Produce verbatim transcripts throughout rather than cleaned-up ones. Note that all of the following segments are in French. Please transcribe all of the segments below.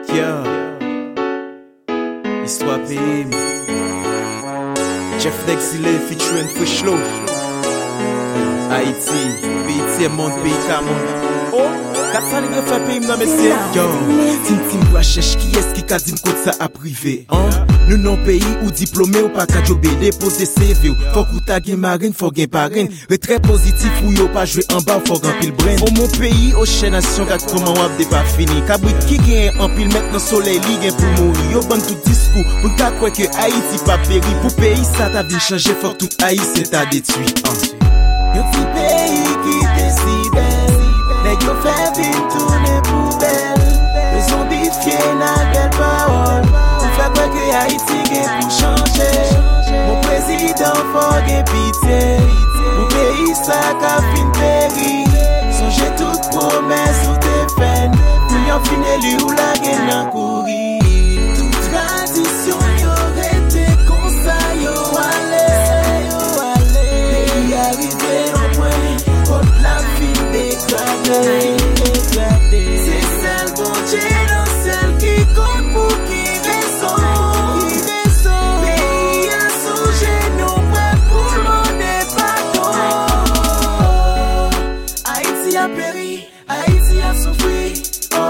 Yeah. Histoire P M. Jeff d'exilé featuring Freshlo. Haïti, pays tiers monde, pays Camon. Oh, quatre cents livres fait pays dans mes cieux. Yo, Tim Tim doit chercher qui est-ce qui a dit m'code ça à privé. Hein? Nous non pays ou diplômé ou pas qu'à jobé, déposer C V. Faut que t'as gain marine, faut gain parrain. Retrait positif ou yo pas jouer en bas, faut gain pile brain. Au mon pays, au chien nation, gars comment on a pas fini. Cabrit qui gagne en pile maintenant soleil, ligue pour mourir. Yo ban tout discours, pour ta quoi que Haïti pas péri. Pour pays ça t'a bien changé, faut que tout Haïti t'a détruit. Yo petit pays qui t'est si belle, nèg yo fait vin tourner poubelle. Le zombifié n'a belle parole, on fait quoi que Haïti gagne pour changer. Mon président faut gagne pitié, mon pays ça qu'a fin péri. Songez toute promesse ou tes peines, pour y'en finir ou la gagne nan courir. Toute tradition yo rete comme ça yo allez, yo allez. Pays arrivé au point, contre la vie dégradée. C'est celle bon Dieu, non celle qui compte pour qui raison. Pays à songer, nous prêts pour demander pardon. Haïti a péri, Haïti a souffri.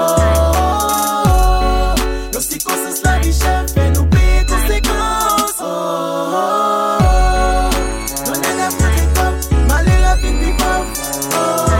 Oh, nos circonstances la vie chef fait nous payer conséquences. Oh, nos nègres a fait des cops, malheur a fait des pauvres.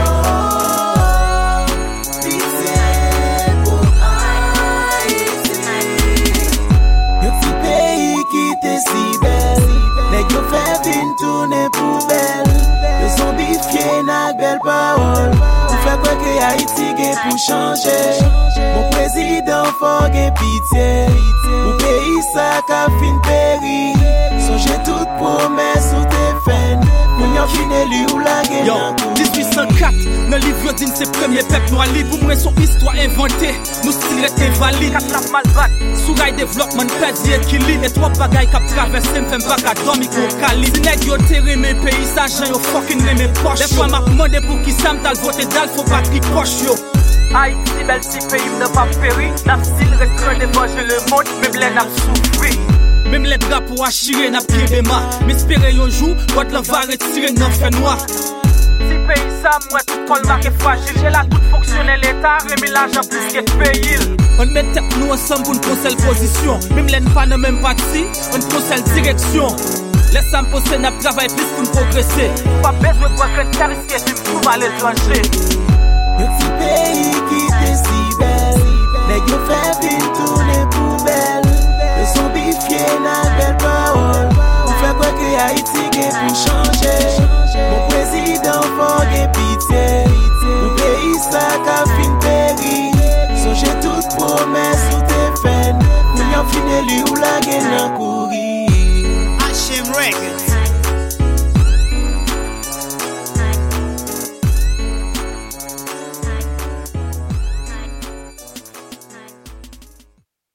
Oh, pitié pour Haïti. Yo petit pays qui t'est si belle, nèg yo fait vin tourner poubelle. Le zombifié n'a belle parole, on fait quoi que Haïti gagne pour changer. Mon président faut gagne pitié, mon pays ça qu'a fin péri. Songez toute promesse ou tes peines, pour y'en finir lui ou la gagne. Yo, dix-huit cent quatre, dans le livre d'une ses premiers peuples noirs libres. Pour moi, son histoire inventée, nous style était valide. Quatre malvac, sous rail développement, perdu équilibre. Et trois bagailles qui traversent, m'fait pas qu'à dormir qu'on cali. Si nèg yo terre mes pays, ça j'en yo fucking mes poches. Des fois, m'a demandé pour qui ça m't'al voté d'al, faut pas qu'il poche yo. Haïti, bel petit pays, n'a pas péri. N'a style recreux de manger le monde, même les n'a souffri. Même les bras pour achirer, n'a pied des mains. M'espérer un jour, quand l'on va retirer, n'en fait noir. Si pays ça, moi tout col marqué fragile. J'ai la toute fonctionnelle l'état, remis l'argent plus que pays. On met tête nous ensemble pour une conseil position. Même les pas dans même parti, on conseil direction. Laisse-moi poser, n'a travail plus pour nous progresser. Pas besoin de voir que t'as risqué de trouver à l'étranger. Yo petit pays qui t'est si belle, nèg yo fait vin tourner poubelle. Le zombifié n'a belle parole, on fait quoi que Haïti gagne pour changer. Mon président faut gagne pitié, mon pays ça qu'a fin péri. Songez toute promesse ou tes peines, pour y'en finir lui ou la gagne nan courir. H M Records.